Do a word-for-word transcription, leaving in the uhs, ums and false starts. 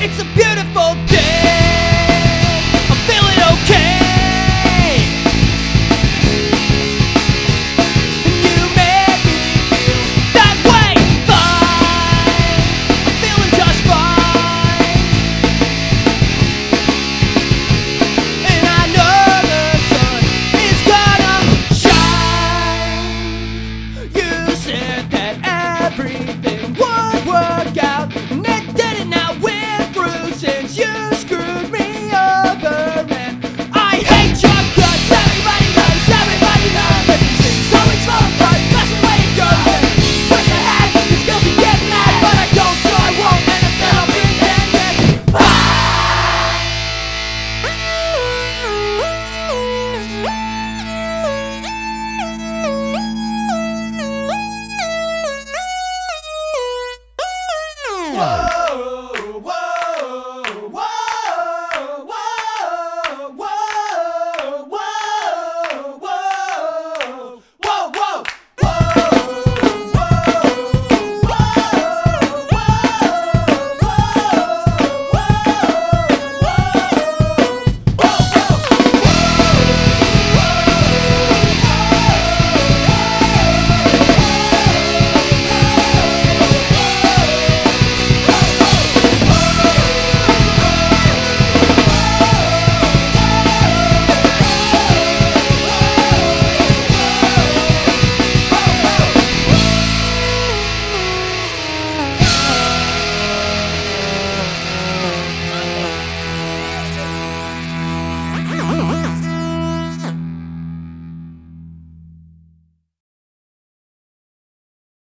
It's a beautiful day. I'm feeling okay. And you make me feel that way. Fine. I'm feeling just fine. And I know the sun is gonna shine. You said that everything would work out, and it didn't. Now we're through since you screwed me over, and I hate your guts. Everybody knows, everybody knows that these things always fall apart. That's the way it goes. And wish I had the skills to get mad, but I don't, so I won't. And instead I'll pretend that fine. Whoa.